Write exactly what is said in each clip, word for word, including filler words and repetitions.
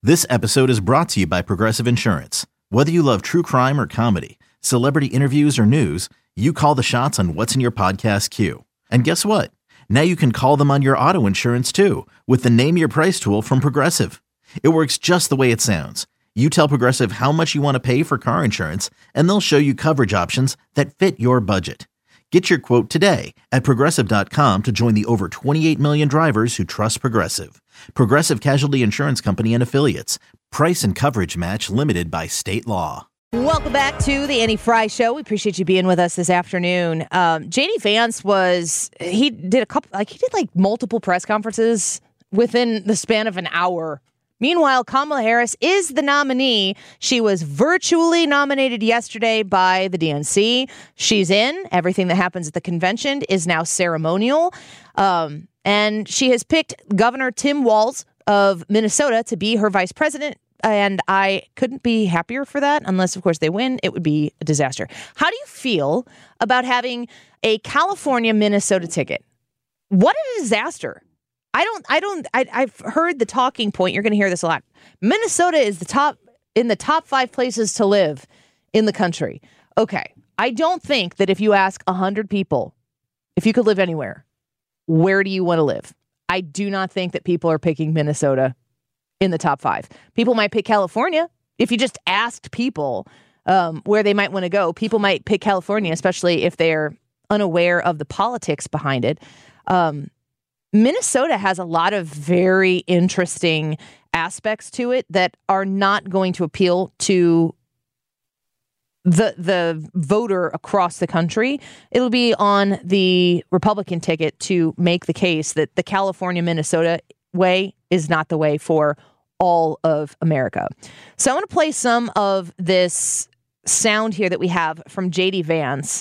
This episode is brought to you by Progressive Insurance. Whether you love true crime or comedy, celebrity interviews or news, you call the shots on what's in your podcast queue. And guess what? Now you can call them on your auto insurance too with the Name Your Price tool from Progressive. It works just the way it sounds. You tell Progressive how much you want to pay for car insurance, and they'll show you coverage options that fit your budget. Get your quote today at Progressive dot com to join the over twenty-eight million drivers who trust Progressive. Progressive Casualty Insurance Company and Affiliates. Price and coverage match limited by state law. Welcome back to the Annie Fry Show. We appreciate you being with us this afternoon. Um, J D Vance was, he did a couple, like he did like multiple press conferences within the span of an hour. Meanwhile, Kamala Harris is the nominee. She was virtually nominated yesterday by the D N C. She's in. Everything that happens at the convention is now ceremonial. Um, and she has picked Governor Tim Walz of Minnesota to be her vice president. And I couldn't be happier for that, unless, of course, they win. It would be a disaster. How do you feel about having a California-Minnesota ticket? What a disaster. I don't, I don't, I, I've heard the talking point. You're going to hear this a lot. Minnesota is the top, in the top five places to live in the country. Okay. I don't think that if you ask one hundred people, if you could live anywhere, where do you want to live? I do not think that people are picking Minnesota in the top five. People might pick California. If you just asked people um, where they might want to go, people might pick California, especially if they're unaware of the politics behind it. Um, Minnesota has a lot of very interesting aspects to it that are not going to appeal to the the voter across the country. It'll be on the Republican ticket to make the case that the California-Minnesota way is not the way for all of America. So I'm going to play some of this sound here that we have from J D Vance.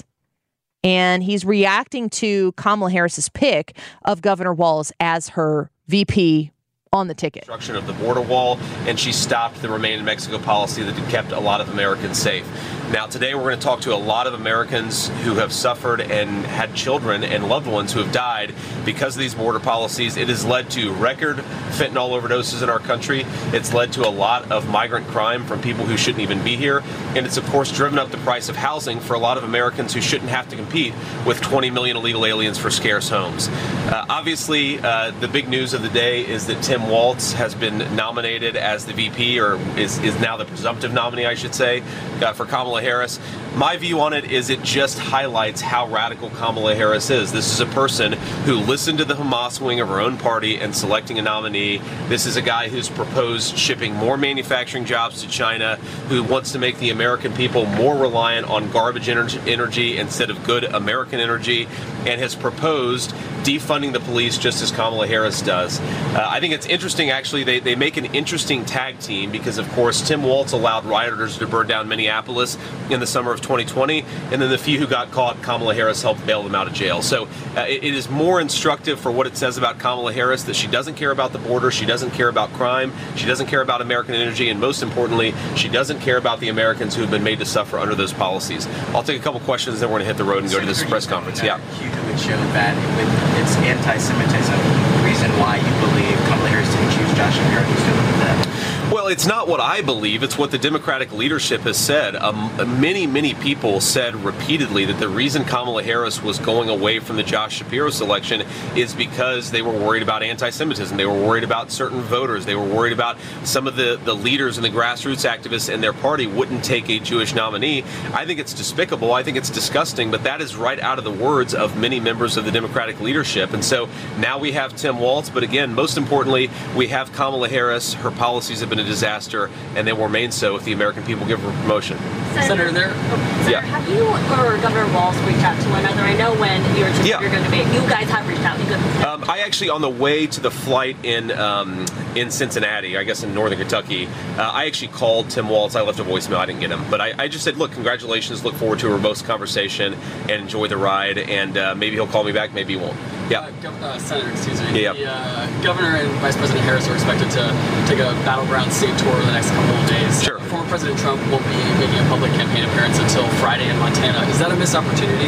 And he's reacting to Kamala Harris's pick of Governor Walz as her V P on the ticket. Construction of the border wall, and she stopped the Remain in Mexico policy that had kept a lot of Americans safe. Now, today we're going to talk to a lot of Americans who have suffered and had children and loved ones who have died because of these border policies. It has led to record fentanyl overdoses in our country. It's led to a lot of migrant crime from people who shouldn't even be here. And it's, of course, driven up the price of housing for a lot of Americans who shouldn't have to compete with twenty million illegal aliens for scarce homes. Uh, obviously, uh, the big news of the day is that Tim Walz has been nominated as the V P, or is, is now the presumptive nominee, I should say, uh, for Kamala Harris. My view on it is it just highlights how radical Kamala Harris is. This is a person who listened to the Hamas wing of her own party and selecting a nominee. This is a guy who's proposed shipping more manufacturing jobs to China, who wants to make the American people more reliant on garbage energy, energy instead of good American energy, and has proposed defunding the police just as Kamala Harris does. Uh, I think it's interesting, actually, they, they make an interesting tag team because, of course, Tim Walz allowed rioters to burn down Minneapolis in the summer of twenty twenty, and then the few who got caught, Kamala Harris helped bail them out of jail. So uh, it, it is more instructive for what it says about Kamala Harris, that she doesn't care about the border, she doesn't care about crime, she doesn't care about American energy, and most importantly, she doesn't care about the Americans who have been made to suffer under those policies. I'll take a couple questions, then we're going to hit the road and go to this press conference. Yeah. Would show that with its anti-Semitism, the reason why you believe Kamala Harris didn't choose Josh Shapiro instead of that? Well, it's not what I believe. It's what the Democratic leadership has said. Um, many, many people said repeatedly that the reason Kamala Harris was going away from the Josh Shapiro selection is because they were worried about anti-Semitism. They were worried about certain voters. They were worried about some of the, the leaders and the grassroots activists in their party wouldn't take a Jewish nominee. I think it's despicable. I think it's disgusting, but that is right out of the words of many members of the Democratic leadership. And so now we have Tim Walz, but again, most importantly, we have Kamala Harris. Her policies have been a disaster, and they will remain so if the American people give her promotion. Senator, there. Oh, Senator, yeah. Have you or Governor Walz reached out to one another? I know when you were just yeah. you're going to debate, you guys have reached out. You could um, I actually, on the way to the flight in um, in Cincinnati, I guess in northern Kentucky, uh, I actually called Tim Walz. I left a voicemail. I didn't get him, but I, I just said, look, congratulations. Look forward to a robust conversation and enjoy the ride. And uh, maybe he'll call me back. Maybe he won't. Yeah. Uh, Gov- uh, Senator, excuse me. Yeah. The uh, Governor and Vice President Harris are expected to take a battleground state tour in the next couple of days. Sure. Former President Trump won't be making a public campaign appearance until Friday in Montana. Is that a missed opportunity?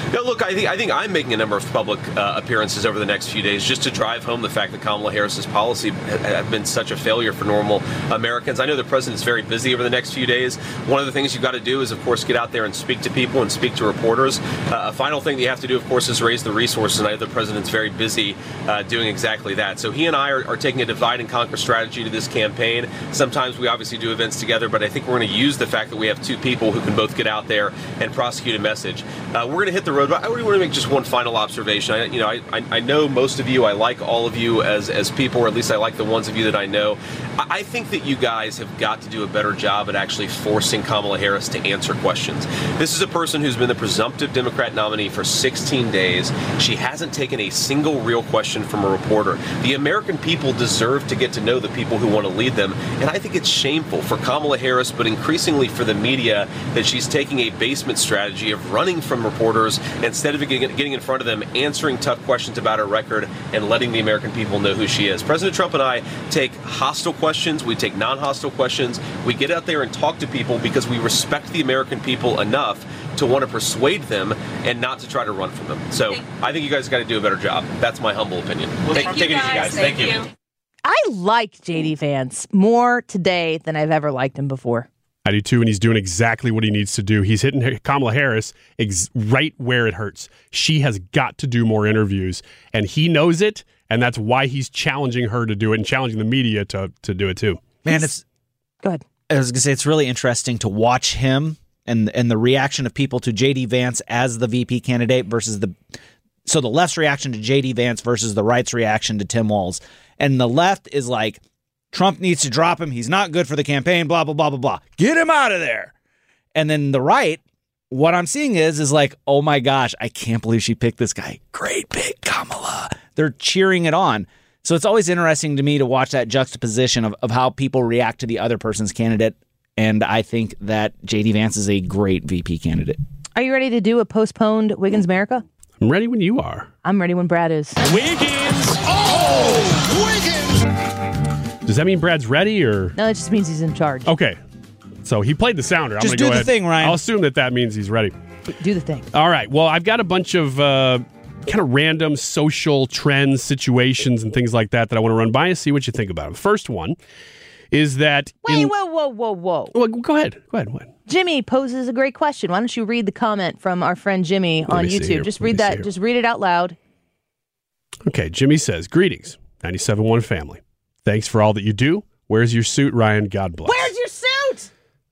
No, look, I think I think I'm making a number of public uh, appearances over the next few days just to drive home the fact that Kamala Harris's policy ha- have been such a failure for normal Americans. I know the president's very busy over the next few days. One of the things you've got to do is, of course, get out there and speak to people and speak to reporters. Uh, a final thing that you have to do, of course, is raise the resources, and I know the president's very busy uh, doing exactly that. So he and I are, are taking a divide and conquer strategy to this campaign. Sometimes we obviously do events together, but I think we're going to use the fact that we have two people who can both get out there and prosecute a message. Uh, we're going to hit the road, but I really want to make just one final observation. I, you know, I, I, I know most of you. I like all of you as as people, or at least I like the ones of you that I know. I, I think that you guys have got to do a better job at actually forcing Kamala Harris to answer questions. This is a person who's been the presumptive Democrat nominee for sixteen days. She hasn't taken a single real question from a reporter. The American people deserve to get to know the people who want to lead them, and I think it's shameful for Kamala Harris, but increasingly for the media, that she's taking a basement strategy of running from reporters instead of getting in front of them, answering tough questions about her record, and letting the American people know who she is. President Trump and I take hostile questions, we take non-hostile questions, we get out there and talk to people because we respect the American people enough to want to persuade them and not to try to run from them. So I think you guys got to do a better job. That's my humble opinion. Well, take, thank take you it easy, guys. guys. Thank, Thank, you. you. I like J D Vance more today than I've ever liked him before. I do too, and he's doing exactly what he needs to do. He's hitting Kamala Harris ex- right where it hurts. She has got to do more interviews, and he knows it, and that's why he's challenging her to do it and challenging the media to, to do it too. Man, it's Go ahead. I was going to say, it's really interesting to watch him and and the reaction of people to J D Vance as the V P candidate versus the so the left's reaction to J D Vance versus the right's reaction to Tim Walz. And the left is like, Trump needs to drop him. He's not good for the campaign, blah, blah, blah, blah, blah. Get him out of there. And then the right, what I'm seeing is, is like, oh my gosh, I can't believe she picked this guy. Great pick, Kamala. They're cheering it on. So it's always interesting to me to watch that juxtaposition of, of how people react to the other person's candidate. And I think that J D Vance is a great V P candidate. Are you ready to do a postponed Wiggins America? I'm ready when you are. I'm ready when Brad is. Wiggins! Oh! Wiggins! Does that mean Brad's ready, or? No, it just means he's in charge. Okay. So he played the sounder. I'm Just gonna do go the ahead. thing, Ryan. I'll assume that that means he's ready. Do the thing. All right. Well, I've got a bunch of uh, kind of random social trends, situations, and things like that that I want to run by and see what you think about them. The first one is that... Wait, in, whoa, whoa, whoa, whoa. Well, go ahead. Go ahead. Go ahead. Jimmy poses a great question. Why don't you read the comment from our friend Jimmy Let on me see YouTube? here. Just Let me read see that. here. Just read it out loud. Okay. Jimmy says, greetings, ninety-seven point one family. Thanks for all that you do. Where's your suit, Ryan? God bless. Where's your suit?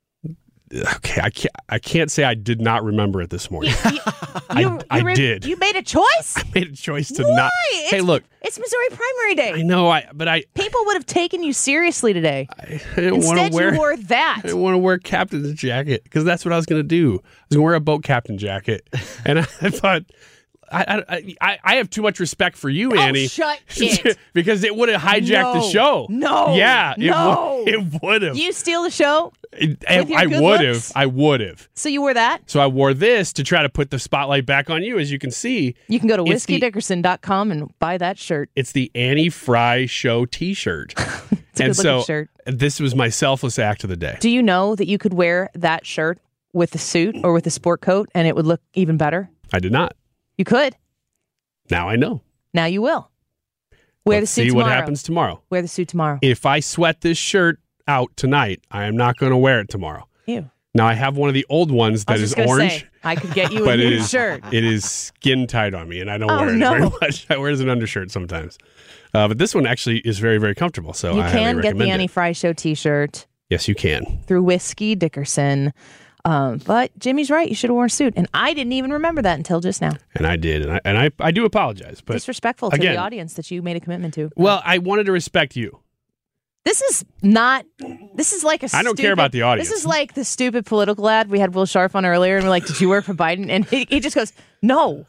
Okay, I can't. I can't say I did not remember it this morning. You, I- you I re- did. You made a choice? I made a choice to Why? not. It's, Hey, look. It's Missouri Primary Day. I know. I but I. People would have taken you seriously today. I didn't want Instead, to wear. you wore that. I didn't want to wear captain's jacket because that's what I was going to do. I was going to wear a boat captain jacket, and I, I thought. I, I I I have too much respect for you, Annie. Oh, shut it. Because it would have hijacked No. the show. No. Yeah. It No. would, it would have. You steal the show? I, with your I good would looks? have. I would have. So you wore that? So I wore this to try to put the spotlight back on you. As you can see, You can go to It's whiskey the- dickerson dot com and buy that shirt. it's the Annie Fry Show T-shirt. It's a and good so looking shirt. this was my selfless act of the day. Do you know that you could wear that shirt with a suit or with a sport coat and it would look even better? I did not. You could. Now I know. Now you will. Wear Let's the suit see tomorrow. what happens tomorrow. Wear the suit tomorrow. If I sweat this shirt out tonight, I am not going to wear it tomorrow. Ew. Now I have one of the old ones I that was is just gonna orange, say, I could get you a but it new is shirt. it is skin tight on me, and I don't Oh, wear it no. very much. I wear it as an undershirt sometimes, uh, but this one actually is very very comfortable. So You I can highly get the recommend Annie it. Fry Show t-shirt Yes, you can. through Whiskey Dickerson. Um, but Jimmy's right. You should have worn a suit. And I didn't even remember that until just now. And I did, and I and I, I do apologize, but Disrespectful to again- the audience that you made a commitment to. well, I wanted to respect you. This is not, this is like a I don't care stupid- about the audience. This is like the stupid political ad. We had Will Sharf on earlier and we're like, did you work for Biden? And he, he just goes, no.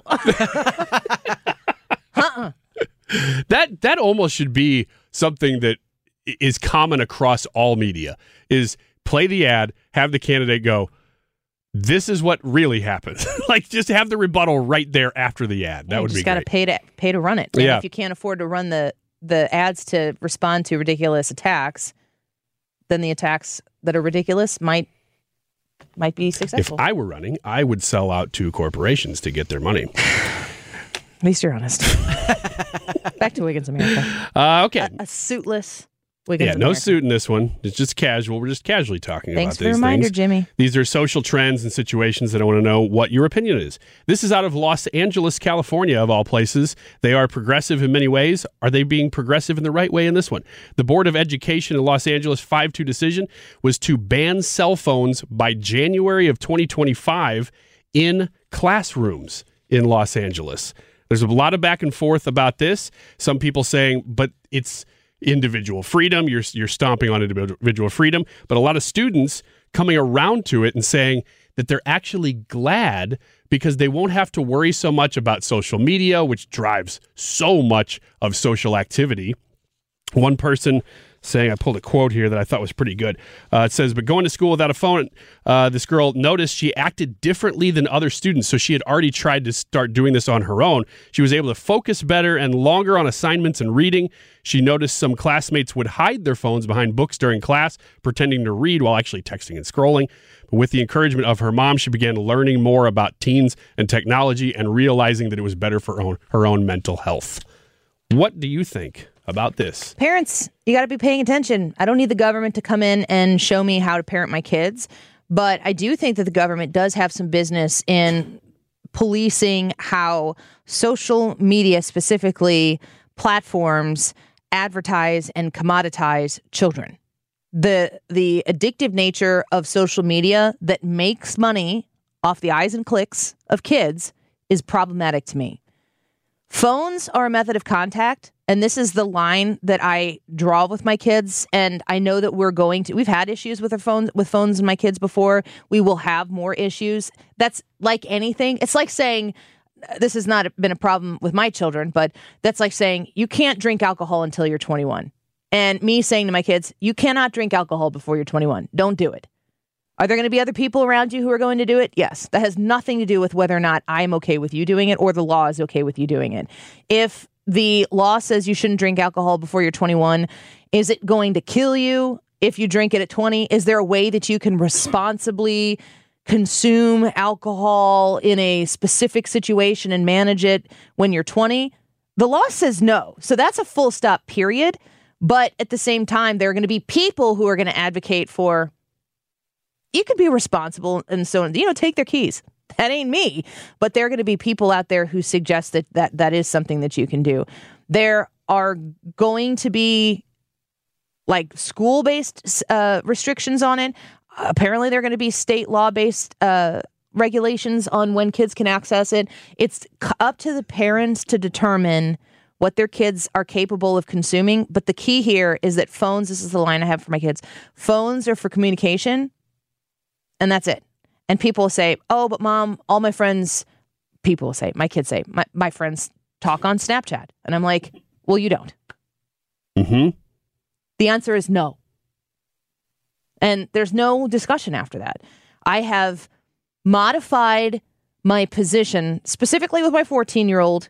uh-uh. That that almost should be something that i- is common across all media. Is play the ad, have the candidate go, this is what really happens. Like, just have the rebuttal right there after the ad. That you would just be gotta great. pay to pay to run it. And Yeah. if you can't afford to run the the ads to respond to ridiculous attacks, then the attacks that are ridiculous might might be If successful. I were running, I would sell out to corporations to get their money. At least you're honest. Back to Wiggins America. Uh, okay. A, a suitless Wiggins Yeah, America. no suit in this one. It's just casual. We're just casually talking Thanks about for the these reminder, things. Jimmy. These are social trends and situations that I want to know what your opinion is. This is out of Los Angeles, California, of all places. They are progressive in many ways. Are they being progressive in the right way in this one? The Board of Education in Los Angeles' five two decision was to ban cell phones by January of twenty twenty-five in classrooms in Los Angeles. There's a lot of back and forth about this. Some people saying, but it's individual freedom. You're you're stomping on individual freedom. But a lot of students coming around to it and saying that they're actually glad because they won't have to worry so much about social media, which drives so much of social activity. One person saying, I pulled a quote here that I thought was pretty good. Uh, it says, but going to school without a phone, uh, this girl noticed she acted differently than other students. So she had already tried to start doing this on her own. She was able to focus better and longer on assignments and reading. She noticed some classmates would hide their phones behind books during class, pretending to read while actually texting and scrolling. But with the encouragement of her mom, she began learning more about teens and technology and realizing that it was better for her own, her own mental health. What do you think about this? Parents, you got to be paying attention. I don't need the government to come in and show me how to parent my kids, but I do think that the government does have some business in policing how social media, specifically platforms, advertise and commoditize children. The the addictive nature of social media that makes money off the eyes and clicks of kids is problematic to me. Phones are a method of contact, and this is the line that I draw with my kids. And I know that we're going to, we've had issues with our phones, with phones and my kids before. We will have more issues. That's like anything. It's like saying, this has not been a problem with my children, but that's like saying you can't drink alcohol until you're twenty-one. And me saying to my kids, you cannot drink alcohol before you're twenty-one. Don't do it. Are there going to be other people around you who are going to do it? Yes. That has nothing to do with whether or not I'm okay with you doing it or the law is okay with you doing it. If the law says you shouldn't drink alcohol before you're twenty-one, is it going to kill you if you drink it at twenty? Is there a way that you can responsibly consume alcohol in a specific situation and manage it when you're twenty? The law says no. So that's a full stop, period. But at the same time, there are going to be people who are going to advocate for, you could be responsible and so, you know, take their keys. That ain't me. But there are going to be people out there who suggest that, that that is something that you can do. There are going to be like school-based uh, restrictions on it. Apparently, there are going to be state law-based uh, regulations on when kids can access it. It's up to the parents to determine what their kids are capable of consuming. But the key here is that phones, this is the line I have for my kids, phones are for communication. And that's it. And people will say, oh, but mom, all my friends, people will say, my kids say, my, my friends talk on Snapchat. And I'm like, well, you don't. Mm-hmm. The answer is no. And there's no discussion after that. I have modified my position, specifically with my fourteen-year-old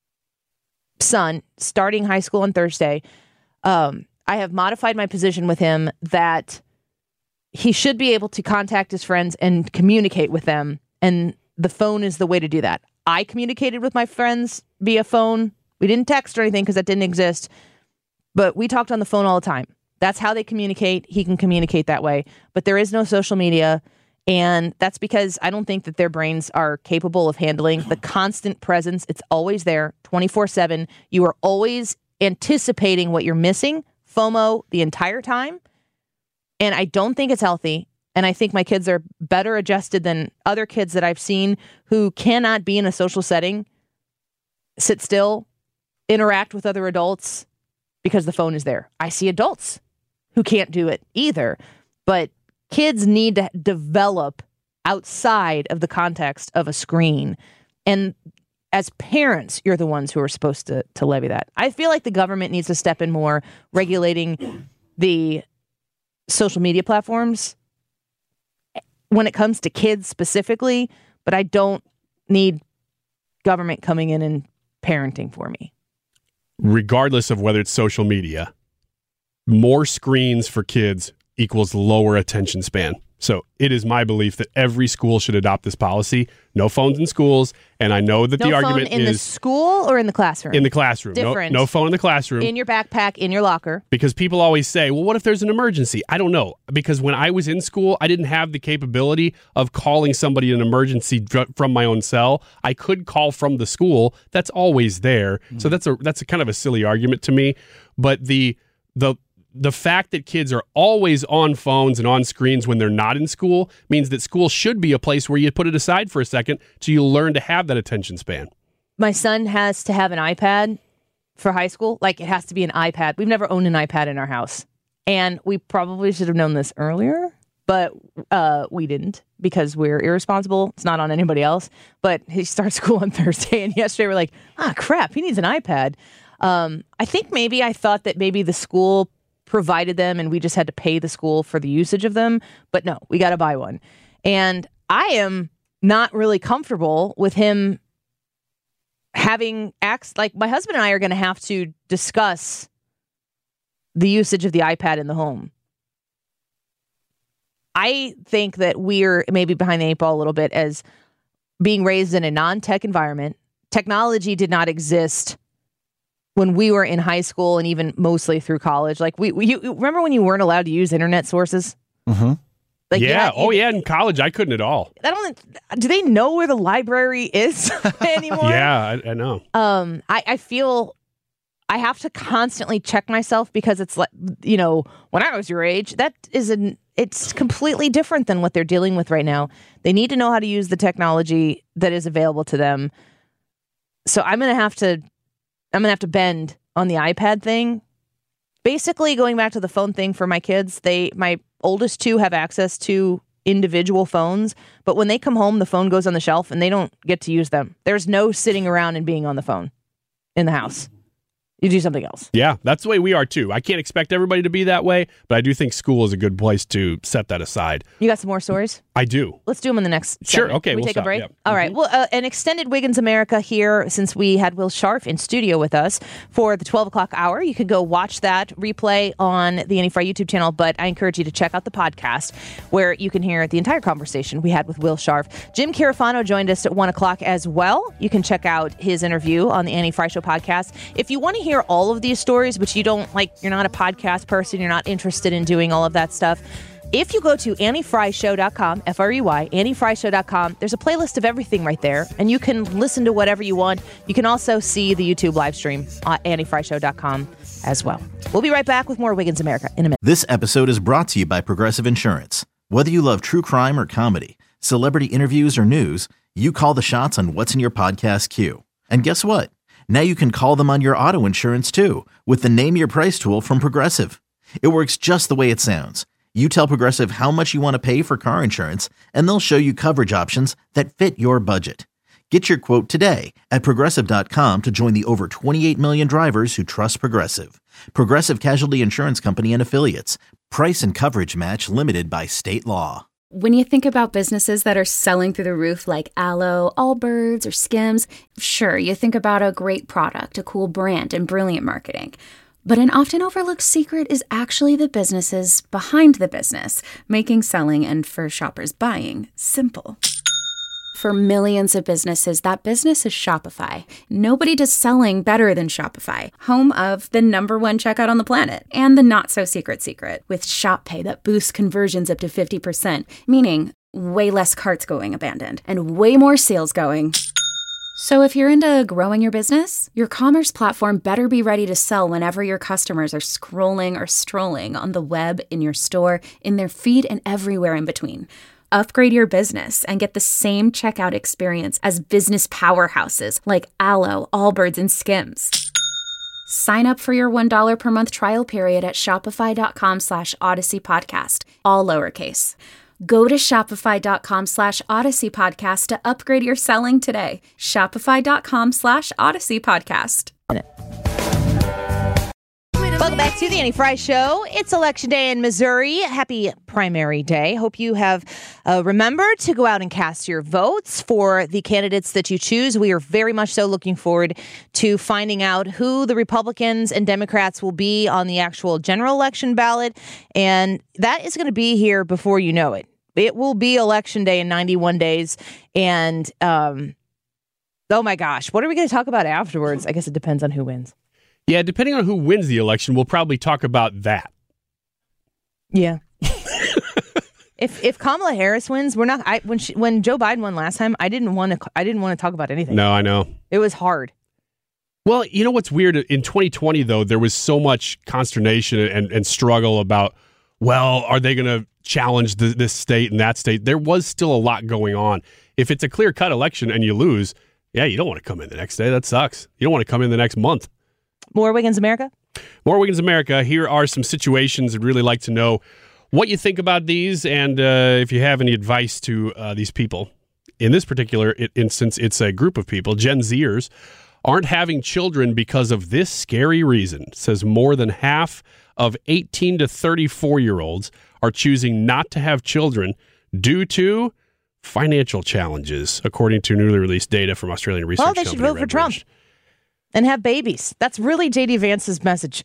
son, starting high school on Thursday. Um, I have modified my position with him that he should be able to contact his friends and communicate with them. And the phone is the way to do that. I communicated with my friends via phone. We didn't text or anything because that didn't exist. But we talked on the phone all the time. That's how they communicate. He can communicate that way. But there is no social media. And that's because I don't think that their brains are capable of handling the constant presence. It's always there, twenty-four seven. You are always anticipating what you're missing, FOMO, the entire time. And I don't think it's healthy. And I think my kids are better adjusted than other kids that I've seen who cannot be in a social setting, sit still, interact with other adults because the phone is there. I see adults who can't do it either. But kids need to develop outside of the context of a screen. And as parents, you're the ones who are supposed to, to levy that. I feel like the government needs to step in more, regulating the social media platforms when it comes to kids specifically, but I don't need government coming in and parenting for me. Regardless of whether it's social media, more screens for kids equals lower attention span. So it is my belief that every school should adopt this policy. No phones in schools. And I know that no the phone argument in is the school or in the classroom? in the classroom. Different. No, no phone in the classroom. In your backpack, in your locker. Because people always say, well, what if there's an emergency? I don't know. Because when I was in school, I didn't have the capability of calling somebody in an emergency dr- from my own cell. I could call from the school. That's always there. Mm-hmm. So that's a that's a kind of a silly argument to me. But the the the fact that kids are always on phones and on screens when they're not in school means that school should be a place where you put it aside for a second so you learn to have that attention span. My son has to have an iPad for high school. Like, it has to be an iPad. We've never owned an iPad in our house. And we probably should have known this earlier, but uh, we didn't because we're irresponsible. It's not on anybody else. But he starts school on Thursday, and yesterday we're like, ah, crap, he needs an iPad. Um, I think maybe I thought that maybe the school provided them and we just had to pay the school for the usage of them. But no, we got to buy one. And I am not really comfortable with him having acts like my husband and I are going to have to discuss the usage of the iPad in the home. I think that we're maybe behind the eight ball a little bit as being raised in a non-tech environment. Technology did not exist when we were in high school and even mostly through college. Like, we, we you remember when you weren't allowed to use internet sources? Mm-hmm. Like, yeah. had, oh, yeah. In college, I couldn't at all. I don't. Do they know where the library is anymore? Yeah, I, I know. Um, I, I feel I have to constantly check myself because it's like, you know, when I was your age, that is an. It's completely different than what they're dealing with right now. They need to know how to use the technology that is available to them. So I'm gonna have to. I'm gonna have to bend on the iPad thing. Basically, going back to the phone thing for my kids, they my oldest two have access to individual phones, but when they come home, the phone goes on the shelf and they don't get to use them. There's no sitting around and being on the phone in the house. You do something else. Yeah, that's the way we are too. I can't expect everybody to be that way, but I do think school is a good place to set that aside. You got some more stories? I do. Let's do them in the next Sure. segment. Okay. Can we we'll take stop. a break? Yeah. All right. Well, uh, an extended Wiggins America here since we had Will Scharf in studio with us for the twelve o'clock hour. You can go watch that replay on the Annie Fry YouTube channel, but I encourage you to check out the podcast where you can hear the entire conversation we had with Will Scharf. Jim Carafano joined us at one o'clock as well. You can check out his interview on the Annie Fry Show podcast. If you want to hear all of these stories, but you don't like, you're not a podcast person, you're not interested in doing all of that stuff, if you go to annie fry show dot com, F R E Y, annie fry show dot com, there's a playlist of everything right there, and you can listen to whatever you want. You can also see the YouTube live stream at annie fry show dot com as well. We'll be right back with more Wiggins America in a minute. This episode is brought to you by Progressive Insurance. Whether you love true crime or comedy, celebrity interviews or news, you call the shots on what's in your podcast queue. And guess what? Now you can call them on your auto insurance too with the Name Your Price tool from Progressive. It works just the way it sounds. You tell Progressive how much you want to pay for car insurance, and they'll show you coverage options that fit your budget. Get your quote today at Progressive dot com to join the over twenty-eight million drivers who trust Progressive. Progressive Casualty Insurance Company and Affiliates. Price and coverage match limited by state law. When you think about businesses that are selling through the roof like Aloe, Allbirds, or Skims, sure, you think about a great product, a cool brand, and brilliant marketing. But an often overlooked secret is actually the businesses behind the business, making selling and, for shoppers, buying simple. For millions of businesses, that business is Shopify. Nobody does selling better than Shopify, home of the number one checkout on the planet and the not-so-secret secret with Shop Pay that boosts conversions up to fifty percent, meaning way less carts going abandoned and way more sales going. So if you're into growing your business, your commerce platform better be ready to sell whenever your customers are scrolling or strolling on the web, in your store, in their feed, and everywhere in between. Upgrade your business and get the same checkout experience as business powerhouses like Aloe, Allbirds, and Skims. Sign up for your one dollar per month trial period at shopify.com slash Odyssey Podcast, all lowercase. Go to shopify.com slash Odyssey Podcast to upgrade your selling today. Shopify.com slash Odyssey Podcast. Welcome back to the Annie Fry Show. It's Election Day in Missouri. Happy primary day. Hope you have uh, remembered to go out and cast your votes for the candidates that you choose. We are very much so looking forward to finding out who the Republicans and Democrats will be on the actual general election ballot. And that is going to be here before you know it. It will be election day in ninety-one days. And, um, oh my gosh, what are we going to talk about afterwards? I guess it depends on who wins. Yeah, depending on who wins the election, we'll probably talk about that. Yeah. if if Kamala Harris wins, we're not. I when she, when Joe Biden won last time, I didn't want to. I didn't want to talk about anything. No, I know. It was hard. Well, you know what's weird? In twenty twenty, though, there was so much consternation and, and struggle about, well, are they going to challenge the, this state and that state? There was still a lot going on. If it's a clear-cut election and you lose, yeah, you don't want to come in the next day. That sucks. You don't want to come in the next month. More Wiggins America? More Wiggins America. Here are some situations I'd really like to know what you think about these and uh, if you have any advice to uh, these people. In this particular instance, it's a group of people, Gen Zers, aren't having children because of this scary reason. It says more than half of eighteen to thirty-four-year-olds are choosing not to have children due to financial challenges, according to newly released data from Australian research Well, they company should vote for Redbridge. Trump and have babies. That's really J D Vance's message.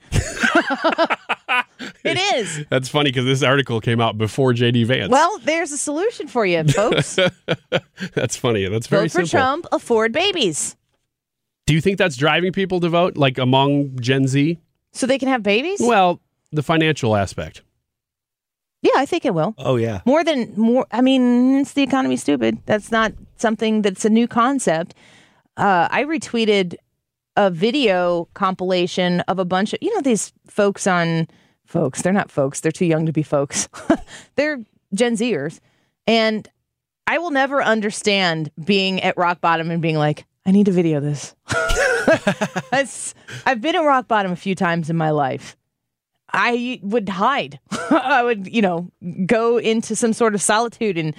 It is. That's funny because this article came out before J D Vance. Well, there's a solution for you, folks. That's funny. That's very Vote for simple. Trump, afford babies. Do you think that's driving people to vote, like among Gen Z? So they can have babies? Well, the financial aspect. Yeah, I think it will. Oh, yeah. More than, more. I mean, it's the economy stupid. That's not something that's a new concept. Uh, I retweeted a video compilation of a bunch of, you know, these folks on, folks, they're not folks. They're too young to be folks. They're Gen Zers. And I will never understand being at rock bottom and being like, I need to video this. That's, I've been at rock bottom a few times in my life. I would hide. I would, you know, go into some sort of solitude and,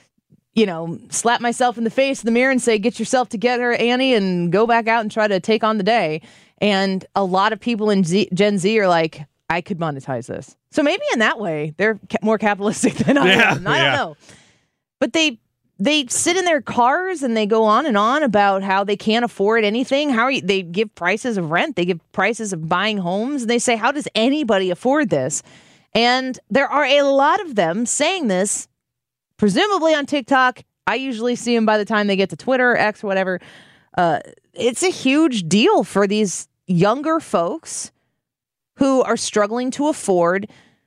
you know, slap myself in the face in the mirror and say, get yourself together, Annie, and go back out and try to take on the day. And a lot of people in Z- Gen Z are like, I could monetize this. So maybe in that way, they're ca- more capitalistic than I Yeah, am. I yeah. don't know. But they they sit in their cars and they go on and on about how they can't afford anything. How are you, they give prices of rent. They give prices of buying homes. And they say, how does anybody afford this? And there are a lot of them saying this, presumably on TikTok. I usually see them by the time they get to Twitter, X, or whatever. Uh, it's a huge deal for these younger folks who are struggling to afford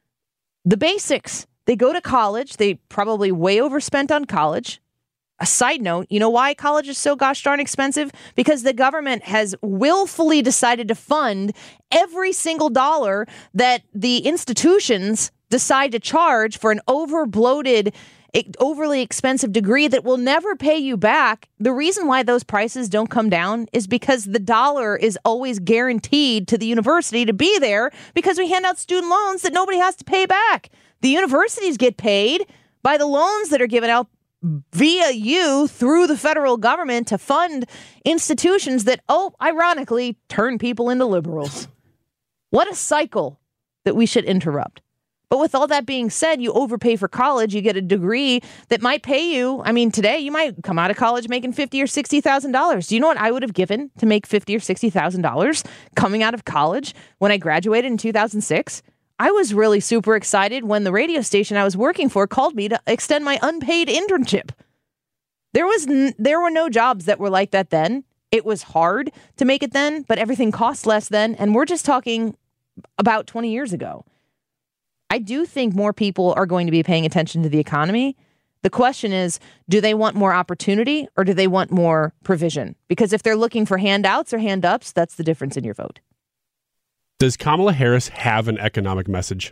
the basics. They go to college. They probably way overspent on college. A side note, you know why college is so gosh darn expensive? Because the government has willfully decided to fund every single dollar that the institutions decide to charge for an over-bloated, overly expensive degree that will never pay you back. The reason why those prices don't come down is because the dollar is always guaranteed to the university to be there because we hand out student loans that nobody has to pay back. The universities get paid by the loans that are given out via you through the federal government to fund institutions that, oh, ironically, turn people into liberals. What a cycle that we should interrupt. But with all that being said, you overpay for college, you get a degree that might pay you. I mean, today you might come out of college making fifty thousand dollars or sixty thousand dollars. Do you know what I would have given to make fifty thousand dollars or sixty thousand dollars coming out of college when I graduated in two thousand six? I was really super excited when the radio station I was working for called me to extend my unpaid internship. There was n- there were no jobs that were like that then. It was hard to make it then, but everything cost less then. And we're just talking about twenty years ago. I do think more people are going to be paying attention to the economy. The question is, do they want more opportunity or do they want more provision? Because if they're looking for handouts or hand-ups, that's the difference in your vote. Does Kamala Harris have an economic message?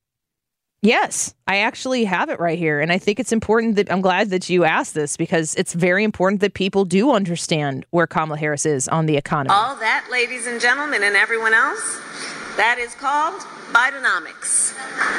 Yes, I actually have it right here. And I think it's important that I'm glad that you asked this because it's very important that people do understand where Kamala Harris is on the economy. All that, ladies and gentlemen, and everyone else, that is called Bidenomics.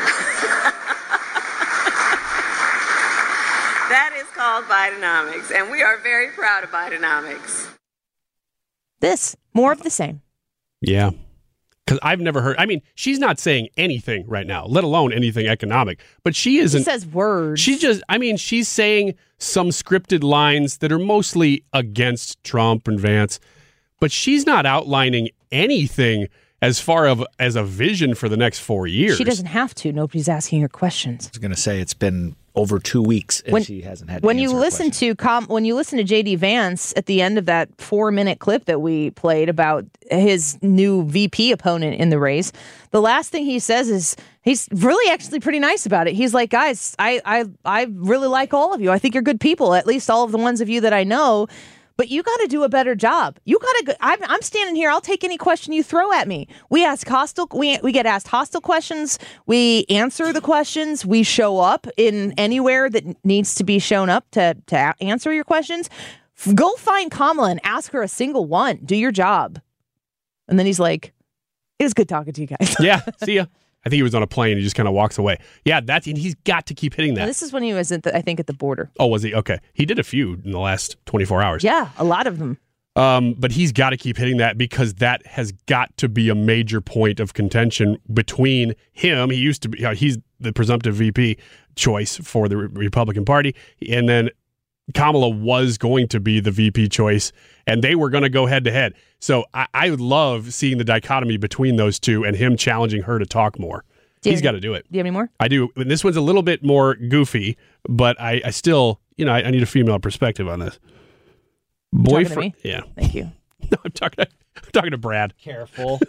That is called Bidenomics. And we are very proud of Bidenomics. This, more of the same. Yeah. Because I've never heard, I mean, she's not saying anything right now, let alone anything economic, but she isn't. She says words. She's just, I mean, she's saying some scripted lines that are mostly against Trump and Vance, but she's not outlining anything as far of as a vision for the next four years. She doesn't have to. Nobody's asking her questions. I was going to say it's been over two weeks, and When- she hasn't had to When you answer a listen question. to com- when you listen to J D Vance at the end of that four minute clip that we played about his new V P opponent in the race, the last thing he says is he's really actually pretty nice about it. He's like, guys, I I I really like all of you. I think you're good people, at least all of the ones of you that I know. But you got to do a better job. You got to. I'm, I'm standing here. I'll take any question you throw at me. We ask hostile. We we get asked hostile questions. We answer the questions. We show up in anywhere that needs to be shown up to to a- answer your questions. F- Go find Kamala and ask her a single one. Do your job. And then he's like, "It was good talking to you guys." Yeah, see ya. I think he was on a plane. He just kind of walks away. Yeah, that's and he's got to keep hitting that. And this is when he was at the, I think at the border. Oh, was he? Okay. He did a few in the last twenty-four hours. Yeah, a lot of them. Um, but he's got to keep hitting that because that has got to be a major point of contention between him. He used to be, uh, he's the presumptive V P choice for the Re- Republican Party. And then Kamala was going to be the V P choice, and they were going to go head to head. So I, I love seeing the dichotomy between those two and him challenging her to talk more. Do you He's have- got to do it. Do you have any more? I do. And this one's a little bit more goofy, but I, I still, you know, I, I need a female perspective on this. talking to Boyfriend. me? Yeah. Thank you. No, I'm talking to, I'm talking to Brad. Careful.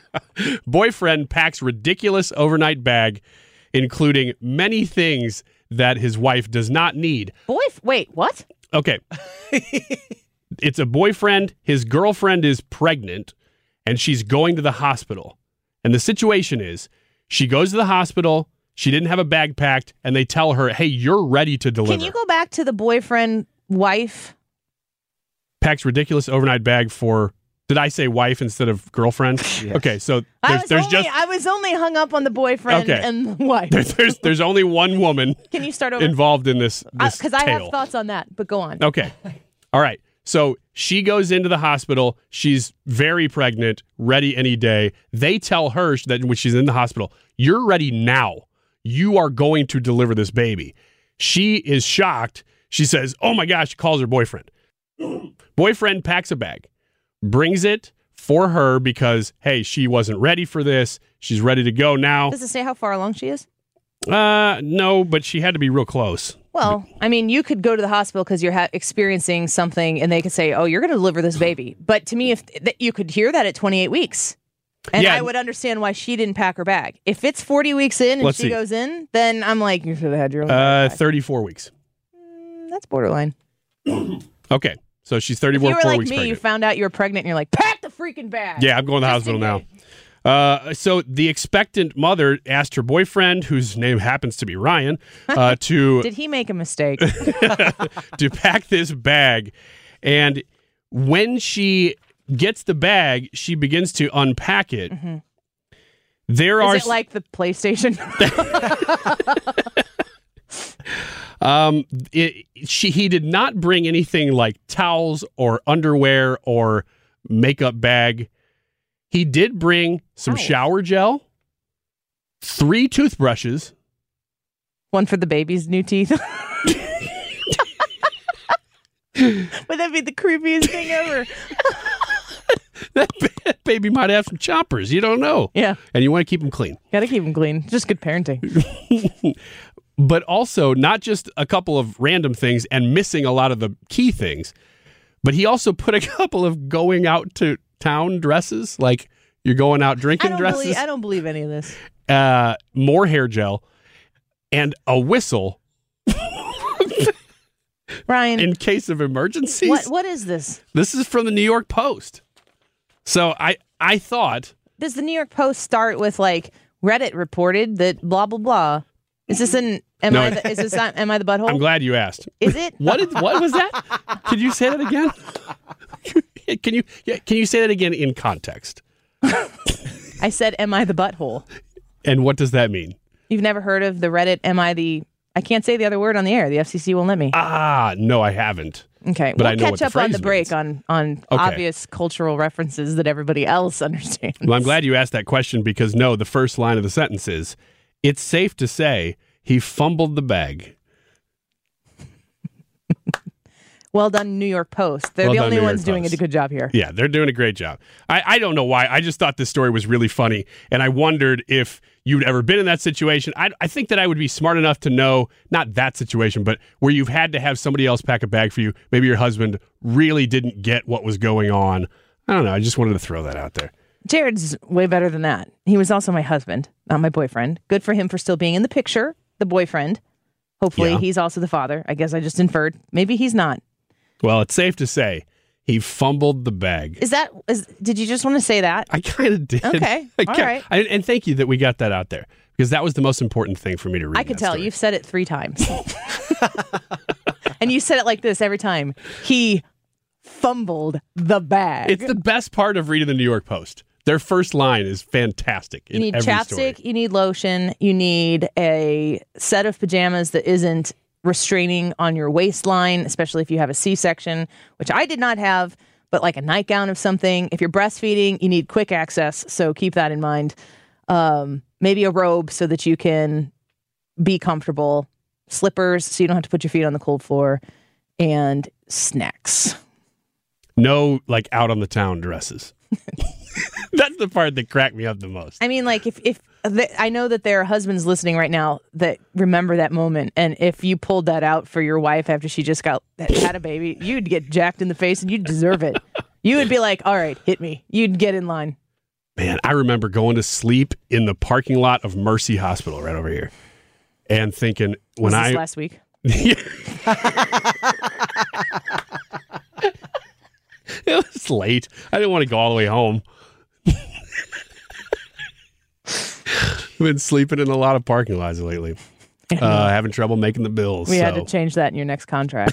Boyfriend packs ridiculous overnight bag, including many things that his wife does not need. Boy, wait, what? Okay. It's a boyfriend. His girlfriend is pregnant, and she's going to the hospital. And the situation is, she goes to the hospital. She didn't have a bag packed, and they tell her, "Hey, you're ready to deliver." Can you go back to the boyfriend wife? Packs ridiculous overnight bag for. Did I say wife instead of girlfriend? Yes. Okay, so I there's, was there's only, just I was only hung up on the boyfriend Okay. and the wife. there's, there's there's only one woman Can you start over? involved in this this Because I have tale. thoughts on that, but go on. Okay. All right. So she goes into the hospital. She's very pregnant, ready any day. They tell her that when she's in the hospital, "You're ready now. You are going to deliver this baby." She is shocked. She says, "Oh my gosh," she calls her boyfriend. Boyfriend packs a bag, brings it for her because, hey, she wasn't ready for this. She's ready to go now. Does it say how far along she is? Uh, no, but she had to be real close. Well, I mean, you could go to the hospital because you're ha- experiencing something, and they could say, "Oh, you're going to deliver this baby." But to me, if th- you could hear that at twenty-eight weeks, and Yeah. I would understand why she didn't pack her bag. If it's forty weeks in and Let's she see. goes in, then I'm like, you should have had your own. Uh, bag packed." thirty-four weeks. That's borderline. Okay. So she's If thirty-four you were four like weeks me, pregnant. you found out you were pregnant, and you're like, "Pack the freaking bag." Yeah, I'm going to the Just hospital in now. case. Uh, so the expectant mother asked her boyfriend, whose name happens to be Ryan, uh, to Did he make a mistake? to pack this bag. And when she gets the bag, she begins to unpack it. There are Is it like the PlayStation? Um, it, she he did not bring anything like towels or underwear or makeup bag. He did bring some Ow. shower gel, three toothbrushes, One for the baby's new teeth. Would that be the creepiest thing ever? that ba- baby might have some chompers. You don't know. Yeah. And you want to keep them clean. Got to keep them clean. Just good parenting. But also not just a couple of random things and missing a lot of the key things, but he also put a couple of going out to town dresses, like you're going out I drinking don't dresses, believe. I don't believe any of this. uh, more hair gel, and a whistle Ryan, in case of emergencies. what what is this? This is from the New York Post. So I I thought Does the New York Post start with like Reddit reported that blah blah blah? Is this an am No, I it- the, is this not, am I the butthole? I'm glad you asked. Is it? What did, what was that? Could you say that again? Can you yeah, can you say that again in context? I said, am I the butthole? And what does that mean? You've never heard of the Reddit? Am I the? I can't say the other word on the air. The F C C won't let me. Ah, no, I haven't. Okay, But we'll I know catch what the up on phrase the break means. on on Okay. obvious cultural references that everybody else understands. Well, I'm glad you asked that question because no, the first line of the sentence is, "It's safe to say he fumbled the bag." Well done, New York Post. They're Well the done, only New York ones doing Post. a good job here. Yeah, they're doing a great job. I, I don't know why. I just thought this story was really funny, and I wondered if you'd ever been in that situation. I, I think that I would be smart enough to know, not that situation, but where you've had to have somebody else pack a bag for you. Maybe your husband really didn't get what was going on. I don't know. I just wanted to throw that out there. Jared's way better than that. He was also my husband, not my boyfriend. Good for him for still being in the picture, the boyfriend. Hopefully Yeah. he's also the father. I guess I just inferred. Maybe he's not. Well, it's safe to say he fumbled the bag. Is that, is, did you just want to say that? I kind of did. Okay. I All ca- right. I, and thank you that we got that out there, because that was the most important thing for me to read. I could that tell. story. You've said it three times. And you said it like this every time. He fumbled the bag. It's the best part of reading the New York Post. Their first line is fantastic. You in need every chapstick, story. you need lotion, you need a set of pajamas that isn't restraining on your waistline, especially if you have a C-section, which I did not have, but like a nightgown of something. If you're breastfeeding, you need quick access, so keep that in mind. Um, maybe a robe so that you can be comfortable, slippers so you don't have to put your feet on the cold floor, and snacks. No, like out on the town dresses. That's the part that cracked me up the most. I mean, like, if, if th- I know that there are husbands listening right now that remember that moment, and if you pulled that out for your wife after she just got had a baby, you'd get jacked in the face and you'd deserve it. You would be like, all right, hit me. You'd get in line. Man, I remember going to sleep in the parking lot of Mercy Hospital right over here and thinking, when Was I. this last week? It was late. I didn't want to go all the way home. I've been sleeping in a lot of parking lots lately. Uh, having trouble making the bills. We so. had to change that in your next contract.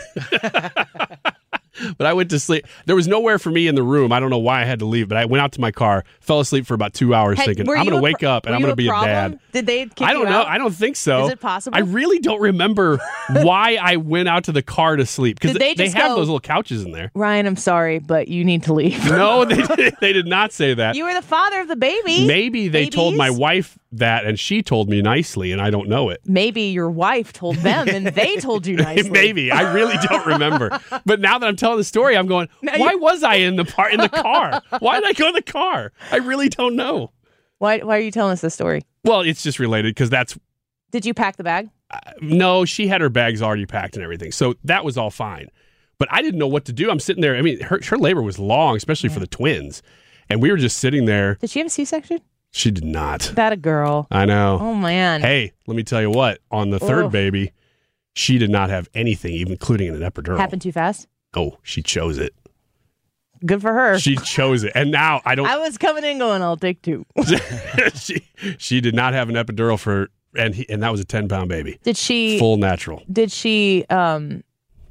But I went to sleep. There was nowhere for me in the room. I don't know why I had to leave, but I went out to my car, fell asleep for about two hours Hey, thinking, were I'm you going to a wake pro- up and were I'm you going to be a problem? dad. Did they kick I don't you know. out? I don't think so. Is it possible? I really don't remember why I went out to the car to sleep, because Did they they, just have go- those little couches in there. Ryan, I'm sorry, but you need to leave. No, they did, they did not say that. You were the father of the baby. Maybe they told my Babies? wife that, and she told me nicely, and I don't know it. Maybe your wife told them and they told you nicely. Maybe. I really don't remember. But now that I'm telling the story, I'm going, Now why you- was I in the par- in the car? Why did I go in the car? I really don't know. Why, why are you telling us this story? Well, it's just related because that's Did you pack the bag? no, she had her bags already packed and everything. So that was all fine. But I didn't know what to do. I'm sitting there. I mean, her, her labor was long, especially for the twins. And we were just sitting there. Did she have a C-section? She did not. That a girl. I know. Oh, man. Hey, let me tell you what. On the third Oh. baby, she did not have anything, even including an epidural. Happened too fast? Oh, she chose it. Good for her. She chose it. And now I don't. I was coming in going, I'll take two. she she did not have an epidural for, and he, and that was a ten pound baby. Did she? Full natural. Did she? Um,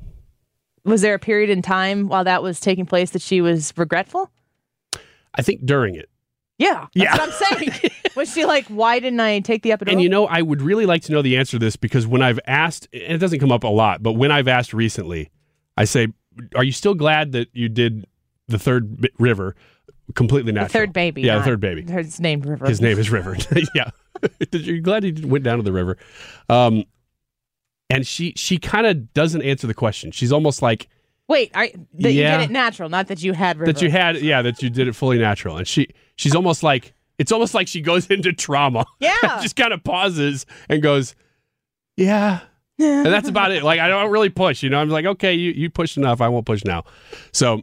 was there a period in time while that was taking place that she was regretful? I think during it. Yeah, that's Yeah. what I'm saying. Was she like, why didn't I take the epidural? And you know, I would really like to know the answer to this, because when I've asked, and it doesn't come up a lot, but when I've asked recently, I say, "Are you still glad that you did the third bi- river completely the natural?" third baby. Yeah, the not- third baby. His named River. His name is River. Yeah. Did you glad he went down to the river? Um, and she she kind of doesn't answer the question. She's almost like Wait, I, that Yeah. you did it natural, not that you had River. that you had, yeah, that you did it fully natural. And she she's almost like, it's almost like she goes into trauma. Yeah. Just kind of pauses and goes, yeah. And that's about it. Like, I don't really push, you know. I'm like, okay, you, you pushed enough. I won't push now. So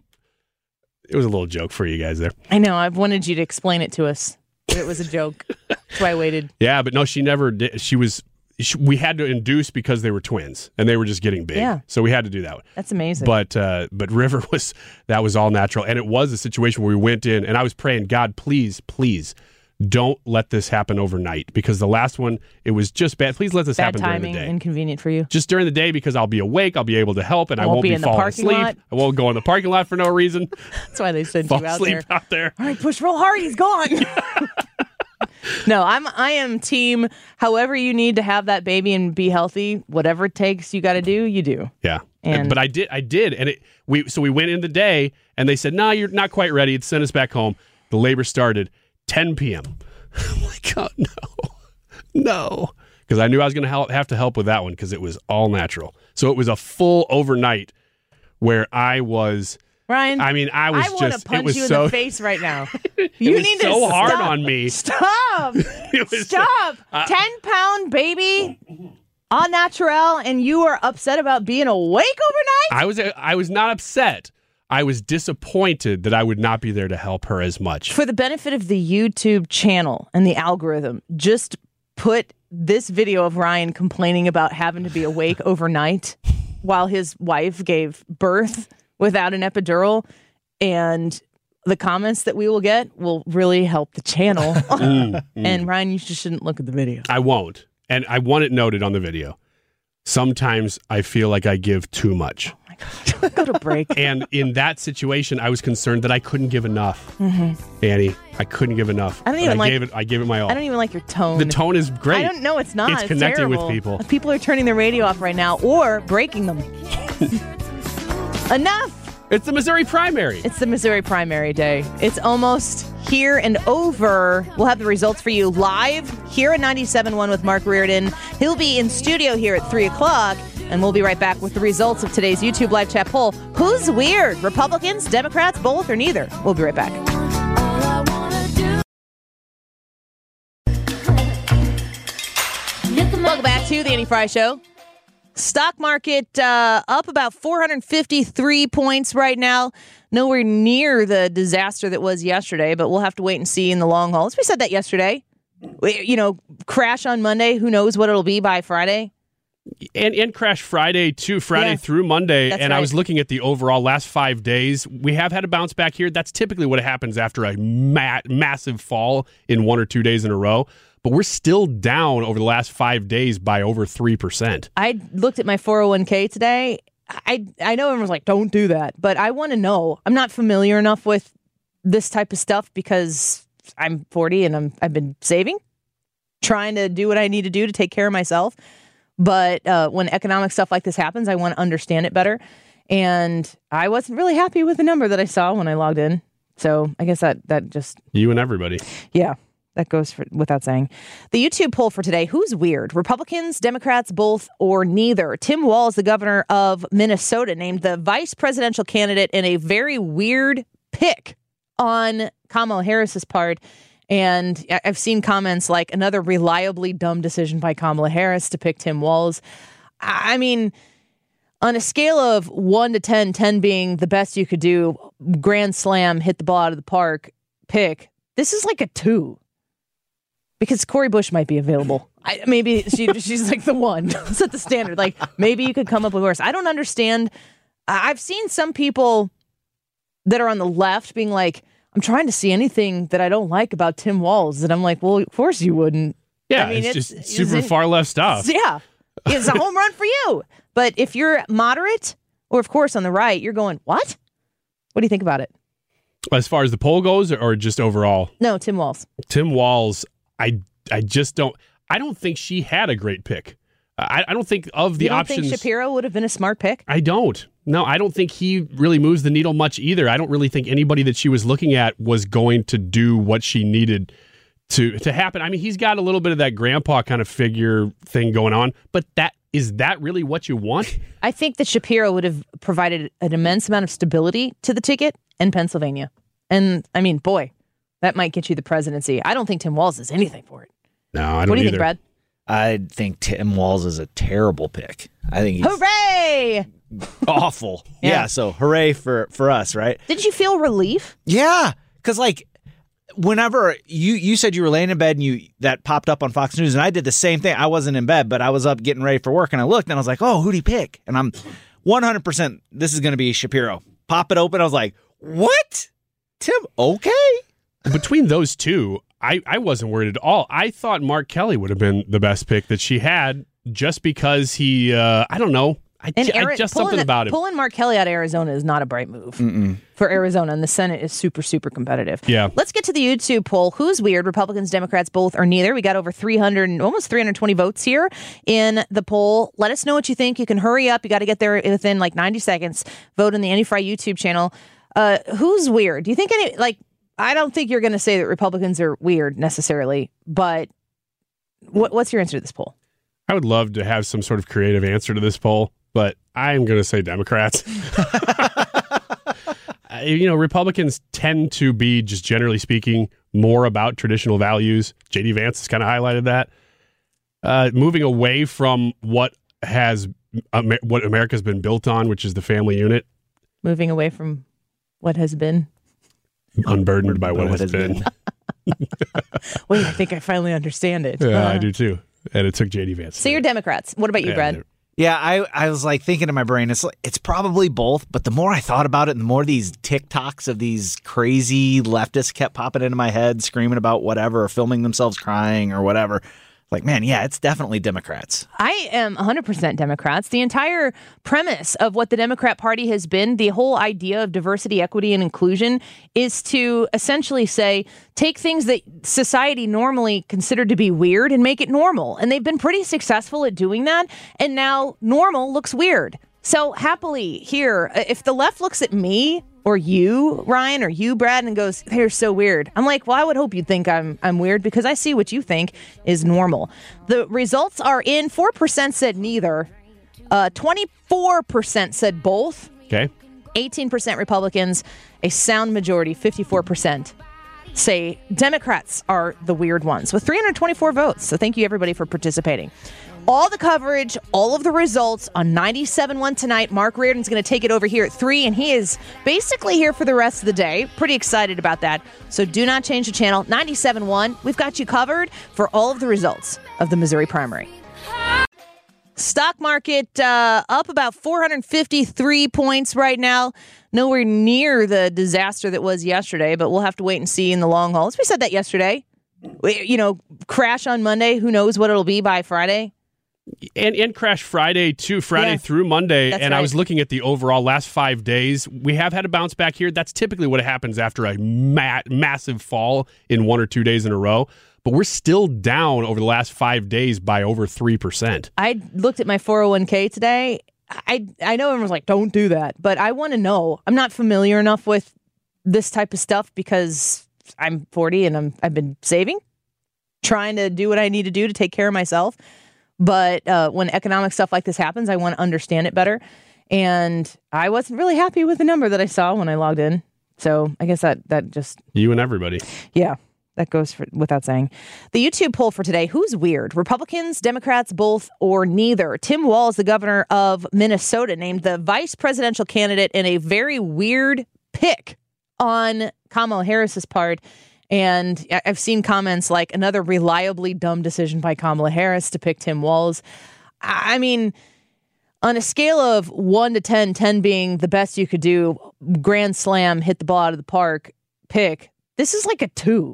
it was a little joke for you guys there. I know. I've wanted you to explain it to us. But it was a joke. That's why I waited. Yeah, but no, she never did. She was, she, we had to induce because they were twins and they were just getting big. Yeah. So we had to do that one. That's amazing. But uh, but River was, that was all natural. And it was a situation where we went in and I was praying, God, please, please don't let this happen overnight, because the last one, it was just bad. Please let this Bad happen timing, during the day. inconvenient for you. Just during the day, because I'll be awake, I'll be able to help, and I Won't won't be be, in the falling parking asleep. lot. I won't go in the parking lot for no reason. That's why they sent Fall you out asleep there. out there. All right, push real hard. He's gone. No, I'm. I am team. However you need to have that baby and be healthy, whatever it takes, you got to do. You do. Yeah. And- but I did, I did, and it. We so we went in the day, and they said, "No, you're not quite ready." It sent us back home. The labor started ten p.m. I'm like, oh no, no, because I knew I was going to help, have to help with that one because it was all natural. So it was a full overnight where I was. Ryan, I mean, I was I just. want to it punch was you so, in the face right now. it You was need so to hard stop. on me. Stop! It was so- Stop! uh, Ten pound baby, au naturel, and you are upset about being awake overnight. I was. I was not upset. I was disappointed that I would not be there to help her as much. For the benefit of the YouTube channel and the algorithm, just put this video of Ryan complaining about having to be awake overnight while his wife gave birth without an epidural, and the comments that we will get will really help the channel. mm, mm. And Ryan, you just shouldn't look at the video. I won't. And I want it noted on the video. Sometimes I feel like I give too much. Oh my God. Go to break. And in that situation, I was concerned that I couldn't give enough. Mm-hmm. Annie, I couldn't give enough. I don't But even I like. gave it. I gave it my all. I don't even like your tone. The tone is great. I don't know. It's not. It's It's connecting with terrible. people. People are turning their radio off right now or breaking them. Enough. It's the Missouri primary. It's the Missouri primary day. It's almost here and over. We'll have the results for you live here at ninety-seven point one with Mark Reardon. He'll be in studio here at three o'clock, and we'll be right back with the results of today's YouTube live chat poll. Who's weird? Republicans, Democrats, both, or neither? We'll be right back. Welcome back to the Annie Fry Show. Stock market uh, up about four hundred fifty-three points right now. Nowhere near the disaster that was yesterday, but we'll have to wait and see in the long haul. As we said that yesterday, we, you know, crash on Monday. Who knows what it'll be by Friday? And and crash Friday too, Friday Yeah. through Monday. That's and I right. was looking at the overall last five days. We have had a bounce back here. That's typically what happens after a ma- massive fall in one or two days in a row. But we're still down over the last five days by over three percent. I looked at my four oh one k today. I I know everyone's like, don't do that, but I want to know. I'm not familiar enough with this type of stuff because I'm forty and I'm I've been saving, trying to do what I need to do to take care of myself. But uh, when economic stuff like this happens, I want to understand it better. And I wasn't really happy with the number that I saw when I logged in. So I guess that that just You and everybody. yeah. That goes for, without saying. The YouTube poll for today, who's weird? Republicans, Democrats, both, or neither? Tim Walz, the governor of Minnesota, named the vice presidential candidate in a very weird pick on Kamala Harris's part. And I- I've seen comments like another reliably dumb decision by Kamala Harris to pick Tim Walz. I I mean, on a scale of one to ten, ten being the best you could do, grand slam, hit the ball out of the park, pick, this is like a two. Because Cori Bush might be available. I, maybe she she's like the one. Set the standard. Like, maybe you could come up with worse. I don't understand. I've seen some people that are on the left being like, I'm trying to see anything that I don't like about Tim Walz. And I'm like, well, of course you wouldn't. Yeah, I mean, it's, it's, just it's super in- far left stuff. Yeah, it's a home run for you. But if you're moderate, or of course on the right, you're going, what? What do you think about it? As far as the poll goes, or, or just overall? No, Tim Walz. Tim Walz, I, I just don't, I don't think she had a great pick. I, I don't think of the you don't options. think Shapiro would have been a smart pick? I don't. No, I don't think he really moves the needle much either. I don't really think anybody that she was looking at was going to do what she needed to to happen. I mean, he's got a little bit of that grandpa kind of figure thing going on, but that is that really what you want? I think that Shapiro would have provided an immense amount of stability to the ticket in Pennsylvania. And I mean, boy, that might get you the presidency. I don't think Tim Walz is anything for it. No, I don't What do you either. think, Brad? I think Tim Walz is a terrible pick. I think he's Hooray! awful. Yeah. Yeah. So hooray for, for us, right? Did you feel relief? Yeah. Because, like, whenever you, you said you were laying in bed and you that popped up on Fox News, and I did the same thing. I wasn't in bed, but I was up getting ready for work, and I looked, and I was like, oh, who'd he pick? And I'm one hundred percent this is going to be Shapiro. Pop it open. I was like, what? Tim, okay. Between those two, I, I wasn't worried at all. I thought Mark Kelly would have been the best pick that she had just because he, uh, I don't know, I, And ju- I Ari- just pulling something the- about him. Pulling Mark Kelly out of Arizona is not a bright move Mm-mm. for Arizona, and the Senate is super, super competitive. Yeah. Let's get to the YouTube poll. Who's weird? Republicans, Democrats, both, or neither? We got over three hundred, almost three hundred twenty votes here in the poll. Let us know what you think. You can hurry up. You got to get there within like ninety seconds. Vote in the Annie Fry YouTube channel. Uh, who's weird? Do you think any, like, I don't think you're going to say that Republicans are weird necessarily, but what, what's your answer to this poll? I would love to have some sort of creative answer to this poll. but I'm going to say Democrats. You know, Republicans tend to be, just generally speaking, more about traditional values. J D Vance has kind of highlighted that. Uh, moving away from what has um, what America's been built on, which is the family unit. Moving away from what has been. Unburdened by what, what has, has been. been. Wait, I think I finally understand it. Yeah, uh, I do too. And it took J D Vance. So you're Democrats. What about you, yeah, Brad? Yeah, I, I was like thinking in my brain, it's it's probably both. But the more I thought about it, and the more these TikToks of these crazy leftists kept popping into my head, screaming about whatever, or filming themselves crying or whatever. Like, man, yeah, it's definitely Democrats. I am one hundred percent Democrats. The entire premise of what the Democrat Party has been, the whole idea of diversity, equity, and inclusion, is to essentially say, take things that society normally considered to be weird and make it normal. And they've been pretty successful at doing that. And now normal looks weird. So happily here, if the left looks at me or you, Ryan, or you, Brad, and goes, they're so weird. I'm like, well, I would hope you'd think I'm I'm weird because I see what you think is normal. The results are in. four percent said neither. Uh, twenty-four percent said both. Okay. eighteen percent Republicans. A sound majority, fifty-four percent, say Democrats are the weird ones with three hundred twenty-four votes. So thank you, everybody, for participating. All the coverage, all of the results on ninety-seven point one tonight. Mark Reardon's going to take it over here at three, and he is basically here for the rest of the day. Pretty excited about that. So do not change the channel. ninety-seven point one, we've got you covered for all of the results of the Missouri primary. Stock market uh, up about four hundred fifty-three points right now. Nowhere near the disaster that was yesterday, but we'll have to wait and see in the long haul. As we said that yesterday. You know, crash on Monday. Who knows what it'll be by Friday? And and crash Friday too, Friday yeah, through Monday. And right. I was looking at the overall last five days. We have had a bounce back here. That's typically what happens after a ma- massive fall in one or two days in a row. But we're still down over the last five days by over three percent. I looked at my four oh one k today. I I know everyone's like, don't do that. But I want to know. I'm not familiar enough with this type of stuff because I'm forty and I'm I've been saving, trying to do what I need to do to take care of myself. But uh, when economic stuff like this happens, I want to understand it better. And I wasn't really happy with the number that I saw when I logged in. So I guess that that just... You and everybody. Yeah, that goes for, without saying. The YouTube poll for today, who's weird? Republicans, Democrats, both, or neither? Tim Walz, the governor of Minnesota, named the vice presidential candidate in a very weird pick on Kamala Harris's part. And I've seen comments like another reliably dumb decision by Kamala Harris to pick Tim Walz. I mean, on a scale of one to ten, ten being the best you could do, grand slam, hit the ball out of the park, pick, this is like a two.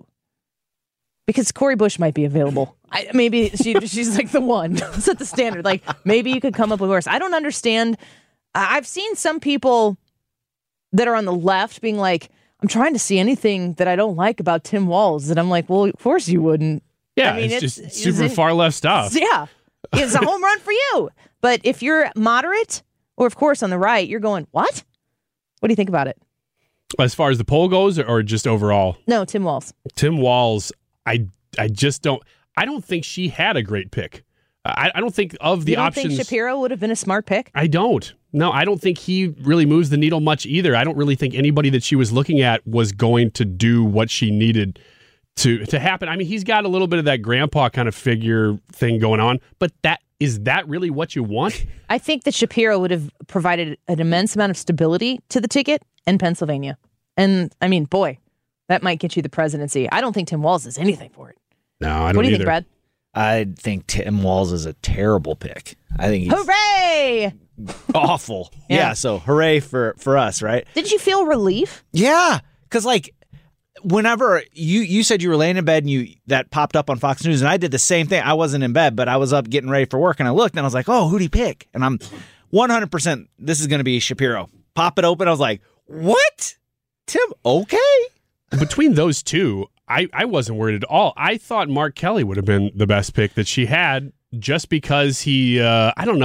Because Cori Bush might be available. I, maybe she she's like the one. Set the standard. Like, maybe you could come up with worse. I don't understand. I've seen some people that are on the left being like, I'm trying to see anything that I don't like about Tim Walz. And I'm like, well, of course you wouldn't. Yeah, I mean, it's, it's just it's super in, far left stuff. Yeah, it's a home run for you. But if you're moderate, or of course on the right, you're going, what? What do you think about it? As far as the poll goes, or just overall? No, Tim Walz. Tim Walz, I, I just don't, I don't think she had a great pick. I, I don't think of the you don't options. think Shapiro would have been a smart pick? I don't. No, I don't think he really moves the needle much either. I don't really think anybody that she was looking at was going to do what she needed to to happen. I mean, he's got a little bit of that grandpa kind of figure thing going on, but that is that really what you want? I think that Shapiro would have provided an immense amount of stability to the ticket in Pennsylvania. And I mean, boy, that might get you the presidency. I don't think Tim Walz is anything for it. No, I don't What do you either. think, Brad? I think Tim Walz is a terrible pick. I think he's Hooray! awful. Yeah. yeah, so hooray for, for us, right? Did you feel relief? Yeah, because like whenever you you said you were laying in bed and you that popped up on Fox News, and I did the same thing. I wasn't in bed, but I was up getting ready for work, and I looked and I was like, oh, who'd he pick? And I'm one hundred percent this is going to be Shapiro. Pop it open. I was like, what? Tim, okay. Between those two, I, I wasn't worried at all. I thought Mark Kelly would have been the best pick that she had just because he, uh, I don't know,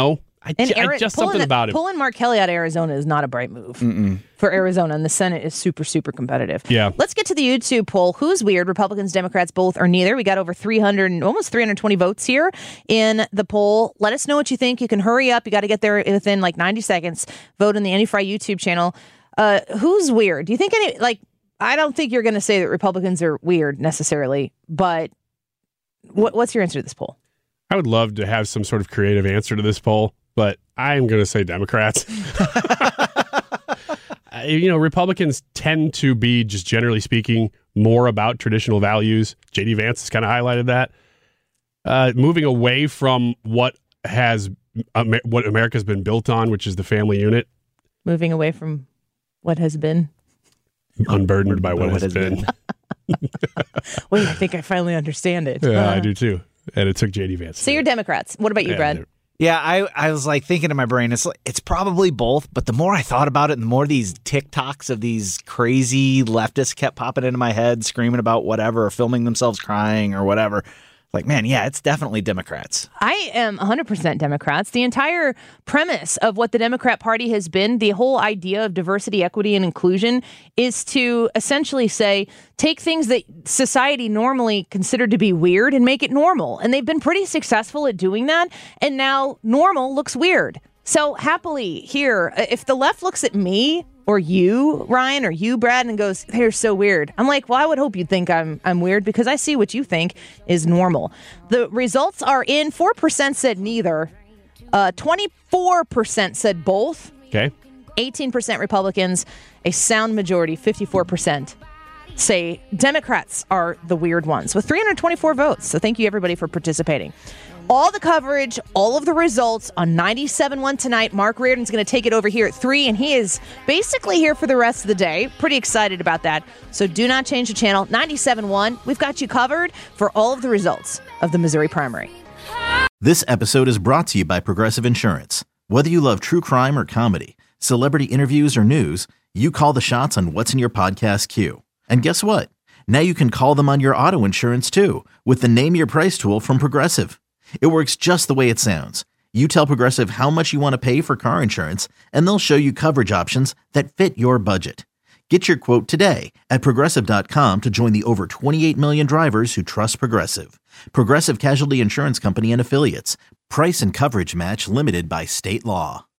I, And I Ari- just pulling something the- about him. Pulling Mark Kelly out of Arizona is not a bright move Mm-mm. for Arizona, and the Senate is super, super competitive. Yeah. Let's get to the YouTube poll. Who's weird? Republicans, Democrats, both, or neither? We got over three hundred, almost three hundred twenty votes here in the poll. Let us know what you think. You can hurry up. You got to get there within like ninety seconds. Vote in the Andy Fry YouTube channel. Uh, who's weird? Do you think any, like, I don't think you're going to say that Republicans are weird necessarily, but what, what's your answer to this poll? I would love to have some sort of creative answer to this poll, but I'm going to say Democrats. You know, Republicans tend to be, just generally speaking, more about traditional values. J D Vance has kind of highlighted that. Uh, moving away from what has Amer- what America's been built on, which is the family unit. Moving away from what has been. Unburdened by what, what has, has been. been. Wait, I think I finally understand it. Yeah, uh, I do too. And it took J D Vance. So you're Democrats. What about you, yeah, Brad? Yeah, I, I was like thinking in my brain, it's like, it's probably both. But the more I thought about it, and the more these TikToks of these crazy leftists kept popping into my head, screaming about whatever, or filming themselves crying or whatever. Like, man, yeah, it's definitely Democrats. I am one hundred percent Democrats. The entire premise of what the Democrat Party has been, the whole idea of diversity, equity, and inclusion, is to essentially say, take things that society normally considered to be weird and make it normal. And they've been pretty successful at doing that. And now normal looks weird. So happily here, if the left looks at me or you, Ryan, or you, Brad, and goes, they're so weird, I'm like, well, I would hope you'd think I'm I'm weird because I see what you think is normal. The results are in. four percent said neither. Uh, twenty-four percent said both. Okay. eighteen percent Republicans. A sound majority, fifty-four percent, say Democrats are the weird ones with three hundred twenty-four votes. So thank you, everybody, for participating. All the coverage, all of the results on ninety-seven point one tonight. Mark Reardon's going to take it over here at three, and he is basically here for the rest of the day. Pretty excited about that. So do not change the channel. ninety-seven point one, we've got you covered for all of the results of the Missouri primary. This episode is brought to you by Progressive Insurance. Whether you love true crime or comedy, celebrity interviews or news, you call the shots on what's in your podcast queue. And guess what? Now you can call them on your auto insurance too with the Name Your Price tool from Progressive. It works just the way it sounds. You tell Progressive how much you want to pay for car insurance, and they'll show you coverage options that fit your budget. Get your quote today at Progressive dot com to join the over twenty-eight million drivers who trust Progressive. Progressive Casualty Insurance Company and Affiliates. Price and coverage match limited by state law.